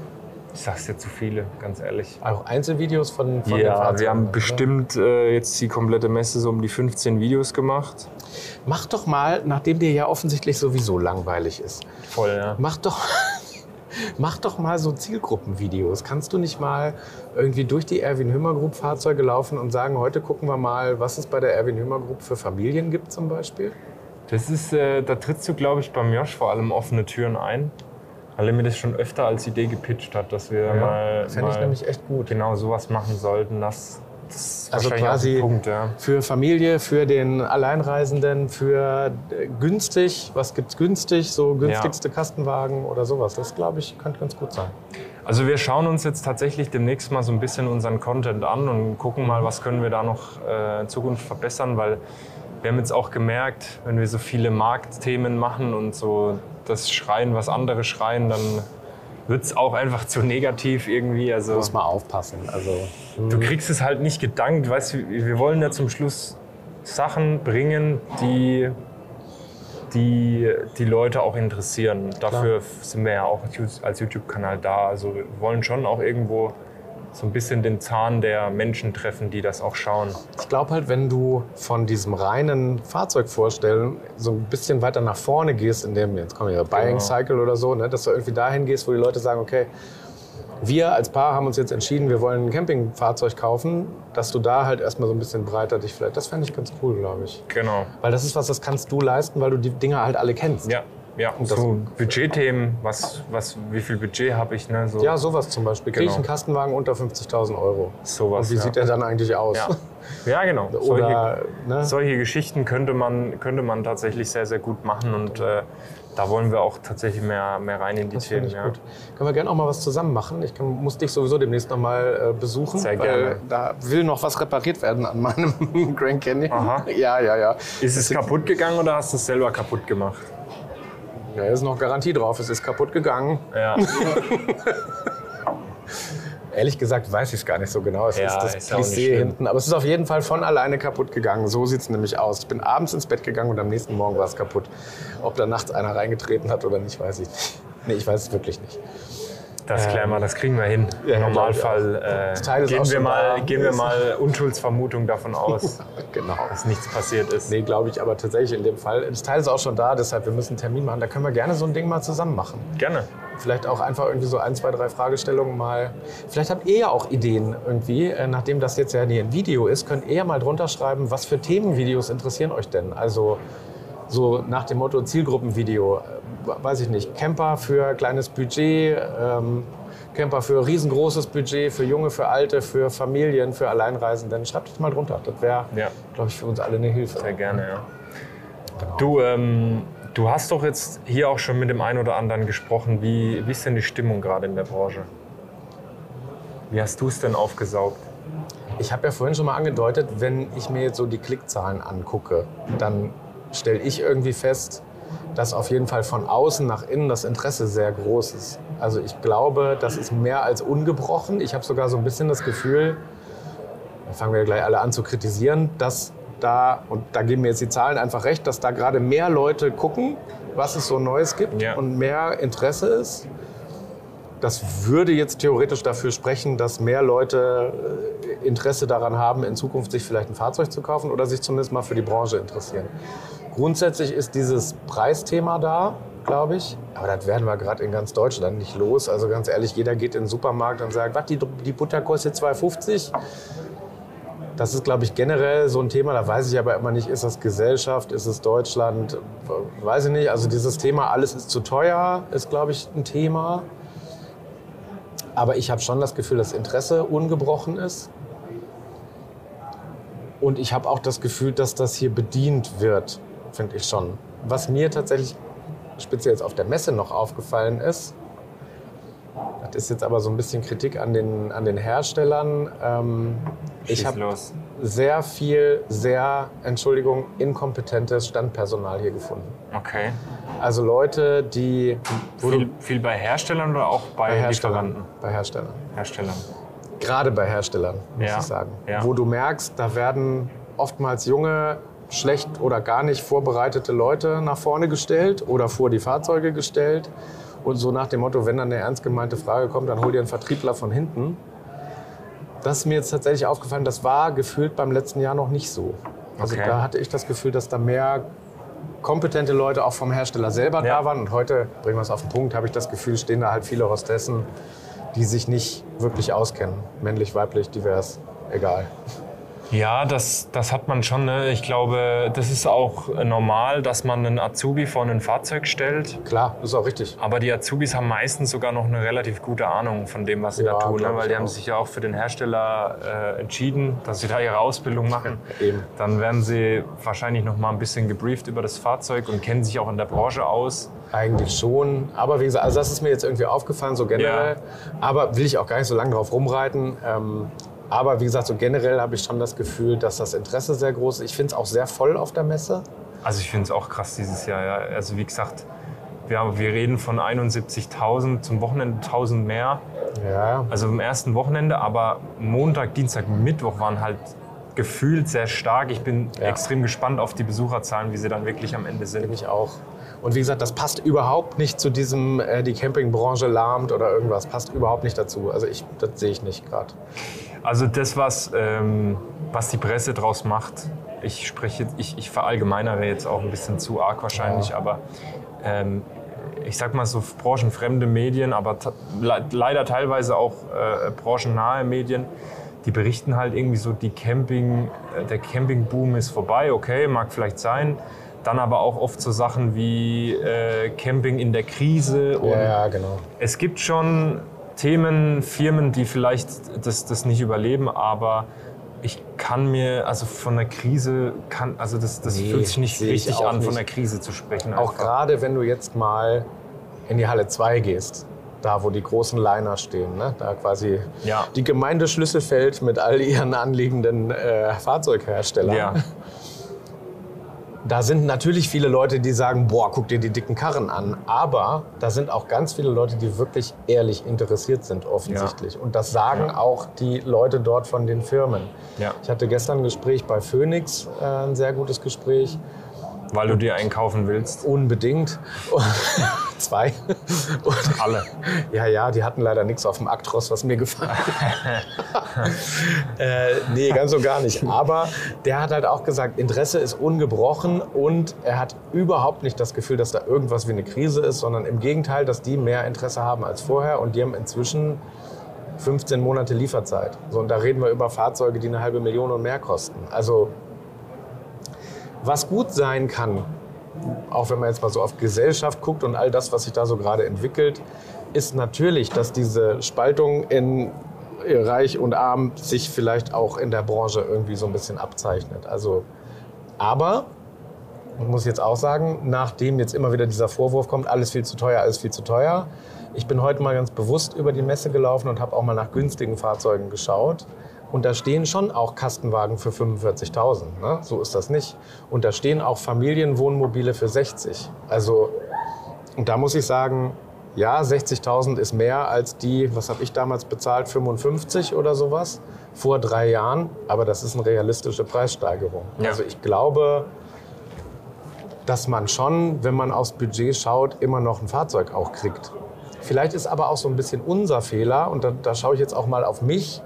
Ich sag's dir zu viele, ganz ehrlich. Auch Einzelvideos von den Ja, Fahrzeugen, wir haben oder? bestimmt jetzt die komplette Messe so um die 15 Videos gemacht. Mach doch mal, nachdem dir ja offensichtlich sowieso langweilig ist, Voll, ja. mach doch mal so Zielgruppenvideos. Kannst du nicht mal irgendwie durch die Erwin Hümer Group Fahrzeuge laufen und sagen, heute gucken wir mal, was es bei der Erwin Hümer Group für Familien gibt zum Beispiel? Das ist, da trittst du, glaube ich, beim Josh vor allem offene Türen ein. Weil er mir das schon öfter als Idee gepitcht hat, dass wir Fände ich nämlich echt gut. genau sowas machen sollten. Das ist Also wahrscheinlich quasi auch ein Punkt, ja. für Familie, für den Alleinreisenden, für günstig, was gibt's günstig, so günstigste Kastenwagen oder sowas. Das, glaube ich, könnte ganz gut sein. Also wir schauen uns jetzt tatsächlich demnächst mal so ein bisschen unseren Content an und gucken mal, was können wir da noch in Zukunft verbessern, weil wir haben jetzt auch gemerkt, wenn wir so viele Marktthemen machen und so das schreien, was andere schreien, dann wird es auch einfach zu negativ irgendwie. Also Muss man aufpassen. Also, du kriegst es halt nicht gedankt, weißt du, wir wollen ja zum Schluss Sachen bringen, die Leute auch interessieren. Dafür sind wir ja auch als YouTube-Kanal da. Also wir wollen schon auch irgendwo so ein bisschen den Zahn der Menschen treffen, die das auch schauen. ich glaube halt, wenn du von diesem reinen Fahrzeugvorstellen so ein bisschen weiter nach vorne gehst, in dem, jetzt kommen wir ja Buying Cycle oder so, ne, dass du irgendwie dahin gehst, wo die Leute sagen, okay, wir als Paar haben uns jetzt entschieden, wir wollen ein Campingfahrzeug kaufen, dass du da halt erstmal so ein bisschen breiter dich vielleicht, das fände ich ganz cool, glaube ich. Genau. Weil das ist was, das kannst du leisten, weil du die Dinger halt alle kennst. Ja, und so Budgetthemen, wie viel Budget habe ich, ne? So. Ja, sowas zum Beispiel. Kriege ich einen Kastenwagen unter 50.000 €? Sowas, Und wie sieht der dann eigentlich aus? Ja, genau. Oder, Solche Geschichten könnte man tatsächlich sehr, sehr gut machen und da wollen wir auch tatsächlich mehr rein in die Das Themen. finde ich gut. Können wir gerne auch mal was zusammen machen? Ich muss dich sowieso demnächst noch mal besuchen. Sehr weil gerne. Da will noch was repariert werden an meinem Grand Canyon. Aha. Ja. Ist es kaputt gegangen oder hast du es selber kaputt gemacht? Da ist noch Garantie drauf, es ist kaputt gegangen. Ja. Ehrlich gesagt weiß ich es gar nicht so genau. Es Ja, ist das ist ja auch nicht Plissé schlimm. hinten. Aber es ist auf jeden Fall von alleine kaputt gegangen. So sieht es nämlich aus. Ich bin abends ins Bett gegangen und am nächsten Morgen war es kaputt. Ob da nachts einer reingetreten hat oder nicht, weiß ich nicht. Nee, ich weiß es wirklich nicht. Das klären wir, das kriegen wir hin. Ja, Im ja, Normalfall Teil ist auch gehen wir schon da. mal Unschuldsvermutung davon aus, Genau. dass nichts passiert ist. Nee, glaube ich aber tatsächlich in dem Fall. Das Teil ist auch schon da, deshalb wir müssen einen Termin machen. Da können wir gerne so ein Ding mal zusammen machen. Gerne. Vielleicht auch einfach irgendwie so 1, 2, 3 Fragestellungen mal. Vielleicht habt ihr ja auch Ideen irgendwie. Nachdem das jetzt ja nie ein Video ist, könnt ihr ja mal drunter schreiben, was für Themenvideos interessieren euch denn? Also so nach dem Motto Zielgruppenvideo, weiß ich nicht, Camper für kleines Budget, Camper für riesengroßes Budget, für Junge, für Alte, für Familien, für Alleinreisenden. Schreibt es mal drunter. Das wäre, glaube ich, für uns alle eine Hilfe. Sehr gerne, ja. Du hast doch jetzt hier auch schon mit dem einen oder anderen gesprochen. Wie ist denn die Stimmung gerade in der Branche? Wie hast du es denn aufgesaugt? Ich habe ja vorhin schon mal angedeutet, wenn ich mir jetzt so die Klickzahlen angucke, dann stelle ich irgendwie fest, dass auf jeden Fall von außen nach innen das Interesse sehr groß ist. Also ich glaube, das ist mehr als ungebrochen. Ich habe sogar so ein bisschen das Gefühl, da fangen wir gleich alle an zu kritisieren, dass da, und da geben mir jetzt die Zahlen einfach recht, dass da gerade mehr Leute gucken, was es so Neues gibt und mehr Interesse ist. Das würde jetzt theoretisch dafür sprechen, dass mehr Leute Interesse daran haben, in Zukunft sich vielleicht ein Fahrzeug zu kaufen oder sich zumindest mal für die Branche interessieren. Grundsätzlich ist dieses Preisthema da, glaube ich. Aber das werden wir gerade in ganz Deutschland nicht los. Also ganz ehrlich, jeder geht in den Supermarkt und sagt, was, die Butter kostet 2,50 €. Das ist, glaube ich, generell so ein Thema. Da weiß ich aber immer nicht, ist das Gesellschaft, ist es Deutschland, weiß ich nicht. Also dieses Thema, alles ist zu teuer, ist, glaube ich, ein Thema. Aber ich habe schon das Gefühl, dass Interesse ungebrochen ist. Und ich habe auch das Gefühl, dass das hier bedient wird, finde ich schon. Was mir tatsächlich speziell jetzt auf der Messe noch aufgefallen ist, das ist jetzt aber so ein bisschen Kritik an den Herstellern. Ich habe sehr viel, inkompetentes Standpersonal hier gefunden. Okay. Also Leute, die... Viel bei Herstellern oder auch bei Lieferanten? Bei Herstellern. Gerade bei Herstellern, muss ich sagen. Ja. Wo du merkst, da werden oftmals junge, schlecht oder gar nicht vorbereitete Leute nach vorne gestellt oder vor die Fahrzeuge gestellt. und so nach dem Motto, wenn dann eine ernst gemeinte Frage kommt, dann hol dir einen Vertriebler von hinten. Das ist mir jetzt tatsächlich aufgefallen, das war gefühlt beim letzten Jahr noch nicht so. Also da hatte ich das Gefühl, dass da mehr kompetente Leute auch vom Hersteller selber da waren. Und heute, bringen wir es auf den Punkt, habe ich das Gefühl, stehen da halt viele Hostessen, die sich nicht wirklich auskennen. Männlich, weiblich, divers, egal. Ja, das hat man schon. Ne? Ich glaube, das ist auch normal, dass man einen Azubi vor ein Fahrzeug stellt. Klar, das ist auch richtig. Aber die Azubis haben meistens sogar noch eine relativ gute Ahnung von dem, was sie da tun. Ne? Weil die haben sich ja auch für den Hersteller entschieden, dass sie da ihre Ausbildung machen. Eben. Dann werden sie wahrscheinlich noch mal ein bisschen gebrieft über das Fahrzeug und kennen sich auch in der Branche aus. Eigentlich schon. Aber wie gesagt, also das ist mir jetzt irgendwie aufgefallen, so generell. Ja. Aber will ich auch gar nicht so lange drauf rumreiten. Aber wie gesagt, so generell habe ich schon das Gefühl, dass das Interesse sehr groß ist. Ich finde es auch sehr voll auf der Messe. Also ich finde es auch krass dieses Jahr. Ja. Also wie gesagt, wir reden von 71.000, zum Wochenende 1.000 mehr. Ja. Also im ersten Wochenende, aber Montag, Dienstag, Mittwoch waren halt gefühlt sehr stark. Ich bin extrem gespannt auf die Besucherzahlen, wie sie dann wirklich am Ende sind. Bin ich auch. Und wie gesagt, das passt überhaupt nicht zu diesem, die Campingbranche lahmt oder irgendwas. Passt überhaupt nicht dazu. Also das sehe ich nicht gerade. Also das, was die Presse draus macht, ich verallgemeinere jetzt auch ein bisschen zu arg wahrscheinlich, aber ich sag mal so branchenfremde Medien, aber leider teilweise auch branchennahe Medien, die berichten halt irgendwie so, der Campingboom ist vorbei, okay, mag vielleicht sein. Dann aber auch oft so Sachen wie Camping in der Krise. Und genau. Es gibt schon Themen, Firmen, die vielleicht das nicht überleben, aber ich kann mir, also von der Krise, das fühlt sich nicht richtig an, von der Krise zu sprechen. Auch gerade, wenn du jetzt mal in die Halle 2 gehst, da wo die großen Liner stehen, ne? Da quasi die Gemeinde Schlüsselfeld mit all ihren anliegenden Fahrzeugherstellern. Ja. Da sind natürlich viele Leute, die sagen, boah, guck dir die dicken Karren an. Aber da sind auch ganz viele Leute, die wirklich ehrlich interessiert sind, offensichtlich. Ja. Und das sagen auch die Leute dort von den Firmen. Ja. Ich hatte gestern ein Gespräch bei Phoenix, ein sehr gutes Gespräch. Weil du dir einen kaufen willst? Unbedingt. 2. Und alle? Ja, die hatten leider nichts auf dem Actros, was mir gefallen hat. Nee, ganz so gar nicht. Aber der hat halt auch gesagt, Interesse ist ungebrochen und er hat überhaupt nicht das Gefühl, dass da irgendwas wie eine Krise ist, sondern im Gegenteil, dass die mehr Interesse haben als vorher und die haben inzwischen 15 Monate Lieferzeit. So, und da reden wir über Fahrzeuge, die 500.000 und mehr kosten. Also was gut sein kann, auch wenn man jetzt mal so auf Gesellschaft guckt und all das, was sich da so gerade entwickelt, ist natürlich, dass diese Spaltung in Reich und Arm sich vielleicht auch in der Branche irgendwie so ein bisschen abzeichnet. Also, aber, ich muss jetzt auch sagen, nachdem jetzt immer wieder dieser Vorwurf kommt, alles viel zu teuer, alles viel zu teuer. Ich bin heute mal ganz bewusst über die Messe gelaufen und habe auch mal nach günstigen Fahrzeugen geschaut. Und da stehen schon auch Kastenwagen für 45.000, ne? So ist das nicht. Und da stehen auch Familienwohnmobile für 60. Also, und da muss ich sagen, ja, 60.000 ist mehr als die, was habe ich damals bezahlt, 55 oder sowas, vor 3 Jahren. Aber das ist eine realistische Preissteigerung. Ja. Also ich glaube, dass man schon, wenn man aufs Budget schaut, immer noch ein Fahrzeug auch kriegt. Vielleicht ist aber auch so ein bisschen unser Fehler, und da schaue ich jetzt auch mal auf mich.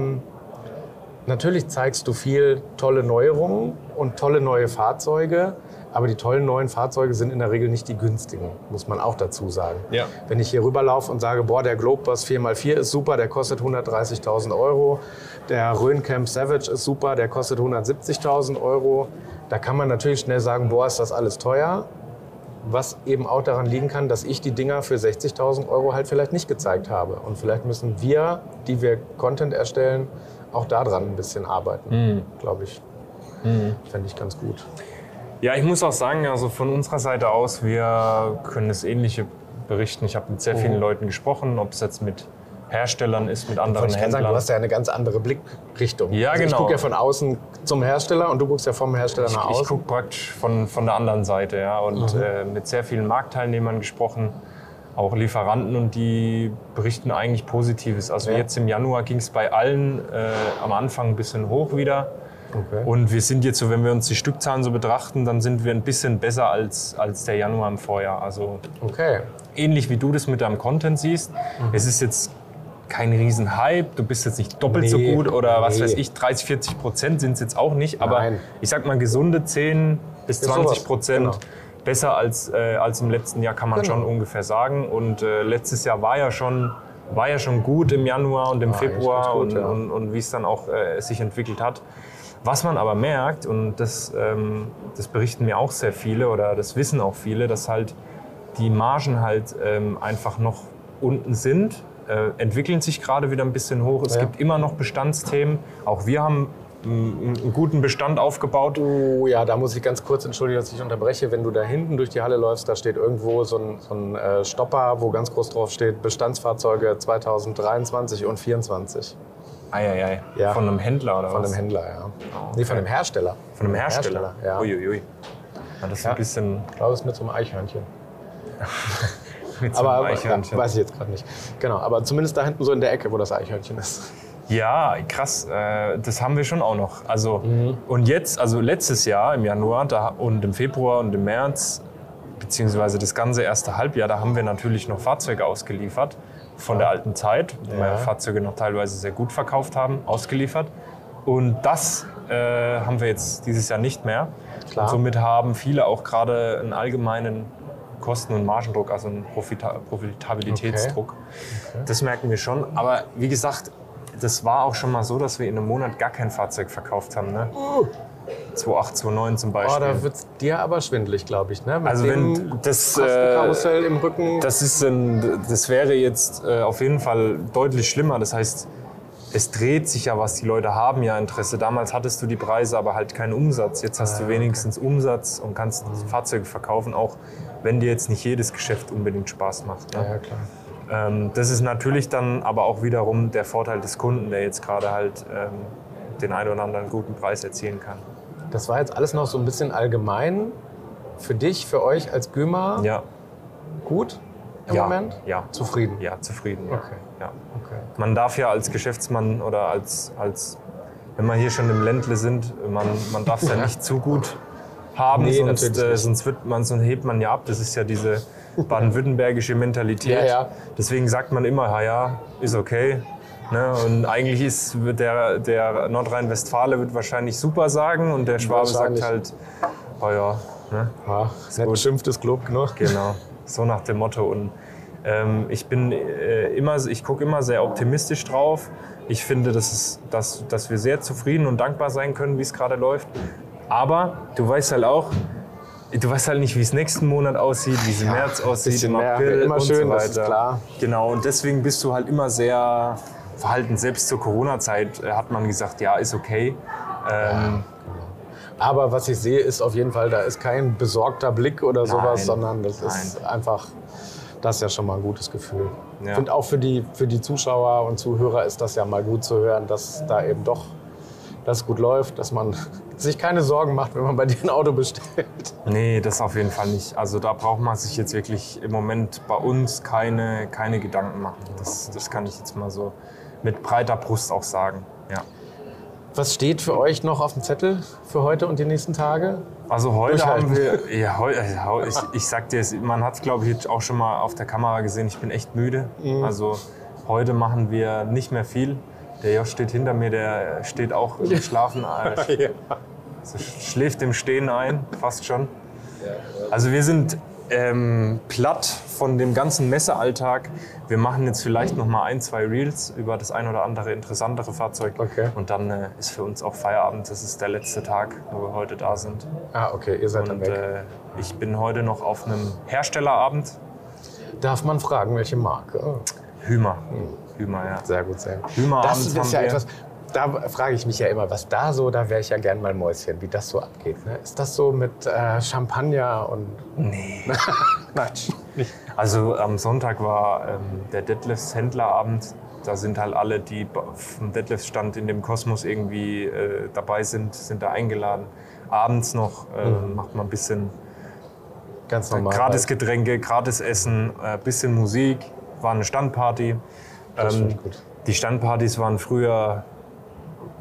Natürlich zeigst du viel tolle Neuerungen und tolle neue Fahrzeuge, aber die tollen neuen Fahrzeuge sind in der Regel nicht die günstigen, muss man auch dazu sagen. Ja. Wenn ich hier rüberlaufe und sage, boah, der Globebus 4x4 ist super, der kostet 130.000 €, der Rhön-Camp Savage ist super, der kostet 170.000 €, da kann man natürlich schnell sagen, boah, ist das alles teuer. Was eben auch daran liegen kann, dass ich die Dinger für 60.000 € halt vielleicht nicht gezeigt habe. Und vielleicht müssen wir, die wir Content erstellen, auch daran ein bisschen arbeiten, glaube ich. Fände ich ganz gut. Ja, ich muss auch sagen, also von unserer Seite aus, wir können das Ähnliche berichten. Ich habe mit sehr vielen Leuten gesprochen, ob es jetzt mit Herstellern ist, mit anderen Händlern. Sagen, du hast ja eine ganz andere Blickrichtung. Ja, also ich gucke ja von außen zum Hersteller und du guckst ja vom Hersteller nach außen. Ich gucke praktisch von der anderen Seite, ja, und mit sehr vielen Marktteilnehmern gesprochen, auch Lieferanten, und die berichten eigentlich Positives. Also jetzt im Januar ging es bei allen am Anfang ein bisschen hoch wieder. Okay. Und wir sind jetzt so, wenn wir uns die Stückzahlen so betrachten, dann sind wir ein bisschen besser als der Januar im Vorjahr. Also Okay. ähnlich wie du das mit deinem Content siehst. Es ist jetzt kein Riesen-Hype, du bist jetzt nicht doppelt so gut oder was weiß ich, 30-40% sind es jetzt auch nicht. Aber Nein. ich sag mal gesunde 10 bis Ist sowas, 20%. genau. Besser als im letzten Jahr, kann man Genau. schon ungefähr sagen. Und letztes Jahr war ja schon gut im Januar und im Februar ganz gut, ja. und wie es dann auch sich entwickelt hat. Was man aber merkt, und das berichten mir auch sehr viele oder das wissen auch viele, dass halt die Margen halt einfach noch unten sind, entwickeln sich gerade wieder ein bisschen hoch. Es gibt immer noch Bestandsthemen. Auch wir haben einen guten Bestand aufgebaut. Oh ja, da muss ich ganz kurz, entschuldige, dass ich unterbreche. Wenn du da hinten durch die Halle läufst, da steht irgendwo so ein Stopper, wo ganz groß drauf steht, Bestandsfahrzeuge 2023 und 2024. Eieiei. Ja. Von einem Händler oder Von was? dem Händler, ja. okay. Nee, von dem Hersteller. Von einem Hersteller? Ja. Uiuiui. Ja, das ist ein bisschen Ich glaube, es ist mit so einem Eichhörnchen. mit so einem Aber Eichhörnchen. weiß ich jetzt gerade nicht. Genau, aber zumindest da hinten so in der Ecke, wo das Eichhörnchen ist. Ja, krass. Das haben wir schon auch noch. Also, und jetzt, also letztes Jahr im Januar und im Februar und im März, beziehungsweise das ganze erste Halbjahr, da haben wir natürlich noch Fahrzeuge ausgeliefert von der alten Zeit, weil wir Fahrzeuge noch teilweise sehr gut verkauft haben, ausgeliefert. Und das haben wir jetzt dieses Jahr nicht mehr. Klar. Und somit haben viele auch gerade einen allgemeinen Kosten- und Margendruck, also einen Profitabilitätsdruck. Okay. Das merken wir schon. Aber wie gesagt, das war auch schon mal so, dass wir in einem Monat gar kein Fahrzeug verkauft haben. Ne? 2008, 2009 zum Oh, Beispiel. da wird es dir aber schwindelig, glaube ich. Ne? Mit Also dem wenn das Kostenkarussell im Rücken. das wäre jetzt auf jeden Fall deutlich schlimmer. Das heißt, es dreht sich ja was, die Leute haben ja Interesse. Damals hattest du die Preise, aber halt keinen Umsatz. Jetzt hast du wenigstens Umsatz und kannst Fahrzeuge verkaufen, auch wenn dir jetzt nicht jedes Geschäft unbedingt Spaß macht. Ne? Ja, klar. Das ist natürlich dann aber auch wiederum der Vorteil des Kunden, der jetzt gerade halt den einen oder anderen guten Preis erzielen kann. Das war jetzt alles noch so ein bisschen allgemein. Für dich, für euch als Gümer Ja, gut im ja, Moment? ja, Zufrieden? ja, zufrieden. Ja. Okay. Ja. Okay. Man darf ja als Geschäftsmann oder als wenn wir hier schon im Ländle sind, man darf es ja nicht zu gut haben, Nee, sonst natürlich nicht. sonst hebt man ja ab. Das ist ja diese baden-württembergische Mentalität. Ja. Deswegen sagt man immer, ja, ist okay. Ne? Und eigentlich wird der Nordrhein-Westfale wird wahrscheinlich super sagen und der Schwabe sagt Wahrscheinlich. halt, oh ja, ne? Ja, nicht beschimpftes Club, ne? Genau, so nach dem Motto. Und ich gucke immer sehr optimistisch drauf. Ich finde, dass wir sehr zufrieden und dankbar sein können, wie es gerade läuft. Aber du weißt halt auch, du weißt halt nicht, wie es nächsten Monat aussieht, wie es im März aussieht, bisschen im mehr, April immer und schön, so das weiter. ist klar. Genau, und deswegen bist du halt immer sehr verhalten. Selbst zur Corona-Zeit hat man gesagt, ja, ist okay. Aber was ich sehe, ist auf jeden Fall, da ist kein besorgter Blick oder sowas, sondern das ist einfach, das ist ja schon mal ein gutes Gefühl. Ich Ja. finde auch für die Zuschauer und Zuhörer ist das ja mal gut zu hören, dass da eben doch das gut läuft, dass man sich keine Sorgen macht, wenn man bei dir ein Auto bestellt. Nee, das auf jeden Fall nicht. Also da braucht man sich jetzt wirklich im Moment bei uns keine Gedanken machen. Das kann ich jetzt mal so mit breiter Brust auch sagen. Ja. Was steht für euch noch auf dem Zettel für heute und die nächsten Tage? Also heute Durchhalten. haben wir, ja, ich sag dir, man hat es glaube ich jetzt auch schon mal auf der Kamera gesehen, ich bin echt müde. Also heute machen wir nicht mehr viel. Der Josh steht hinter mir, der steht auch im Schlafen, Ja. also schläft im Stehen ein, fast schon. Also wir sind platt von dem ganzen Messealltag. Wir machen jetzt vielleicht noch mal 1, 2 Reels über das ein oder andere interessantere Fahrzeug. Okay. Und dann ist für uns auch Feierabend. Das ist der letzte Tag, wo wir heute da sind. Ah, okay, ihr seid dann Und weg. ich bin heute noch auf einem Herstellerabend. Darf man fragen, welche Marke? Oh, Hümer. Hümer, ja. sehr gut, sehr gut. Hümerabend Das ist haben ja wir. etwas, da frage ich mich ja immer, was da so, da wäre ich ja gern mal Mäuschen, wie das so abgeht. Ne? Ist das so mit Champagner und... Nee. Nein, nicht. Also am Sonntag war der Detlefs Händlerabend. Da sind halt alle, die vom Detlefs Stand in dem Kosmos irgendwie dabei sind da eingeladen. Abends noch macht man ein bisschen Ganz normal. gratis Getränke, gratis Essen, bisschen Musik. War eine Standparty. Das finde ich gut. Die Standpartys waren früher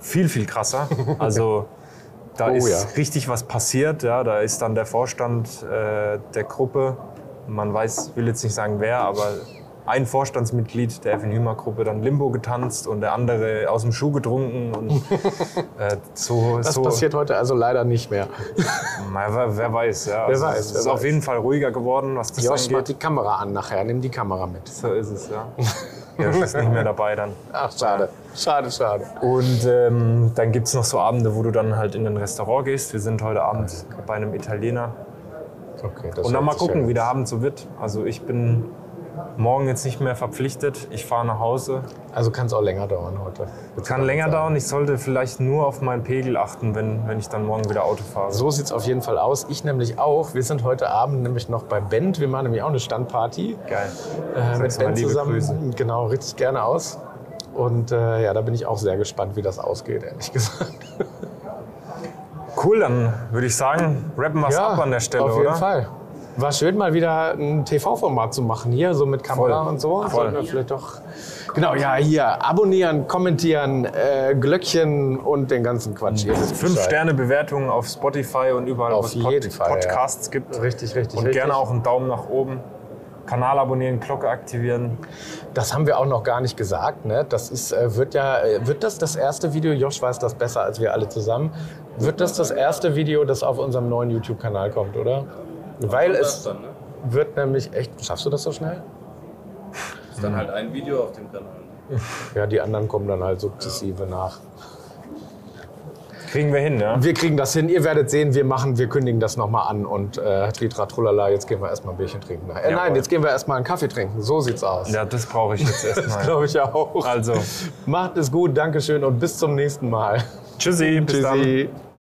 viel, viel krasser. Also da ist richtig was passiert. Ja. Da ist dann der Vorstand der Gruppe, man will jetzt nicht sagen wer, aber ein Vorstandsmitglied der F.N. Hümer Gruppe dann Limbo getanzt und der andere aus dem Schuh getrunken. Und, das passiert heute also leider nicht mehr. Wer weiß. Ja. Wer weiß. Es ist auf jeden Fall ruhiger geworden, was das Josh angeht. macht die Kamera an nachher, nimm die Kamera mit. So ist es, ja. Josh ist nicht mehr dabei dann. Ach, schade. Schade. Und dann gibt es noch so Abende, wo du dann halt in ein Restaurant gehst. Wir sind heute Abend bei einem Italiener. Okay, und dann mal gucken, wie der Abend so wird. Also ich bin morgen jetzt nicht mehr verpflichtet. Ich fahre nach Hause. Also kann es auch länger dauern heute. Kann länger dauern. Ich sollte vielleicht nur auf meinen Pegel achten, wenn ich dann morgen wieder Auto fahre. So sieht es auf jeden Fall aus. Ich nämlich auch. Wir sind heute Abend nämlich noch bei Bent. Wir machen nämlich auch eine Standparty. Geil. Mit Bent zusammen. Grüße. Genau, richtig gerne aus. Und da bin ich auch sehr gespannt, wie das ausgeht, ehrlich gesagt. Cool, dann würde ich sagen, rappen wir es ab an der Stelle, oder? Auf jeden Fall. War schön, mal wieder ein TV-Format zu machen hier, so mit Kamera und so. Sollten wir vielleicht doch. Genau, ja, hier abonnieren, kommentieren, Glöckchen und den ganzen Quatsch. 5-Sterne-Bewertungen auf Spotify und überall, wo es Podcasts gibt. Richtig. Und gerne auch einen Daumen nach oben. Kanal abonnieren, Glocke aktivieren. Das haben wir auch noch gar nicht gesagt. Ne? Das ist, wird das erste Video, Josh weiß das besser als wir alle zusammen, wird das erste Video, das auf unserem neuen YouTube-Kanal kommt, oder? Weil es dann, ne? Wird nämlich echt... Schaffst du das so schnell? Das ist dann halt ein Video auf dem Kanal. Ja, die anderen kommen dann halt sukzessive nach. Kriegen wir hin, ja? Wir kriegen das hin. Ihr werdet sehen, wir kündigen das nochmal an. Und Tritra-Trullala, jetzt gehen wir erstmal ein Bierchen trinken. Nein, jetzt gehen wir erstmal einen Kaffee trinken. So sieht's aus. Ja, das brauche ich jetzt erstmal. Das glaube ich auch. Also. Macht es gut, Dankeschön und bis zum nächsten Mal. Tschüssi. Bis dann.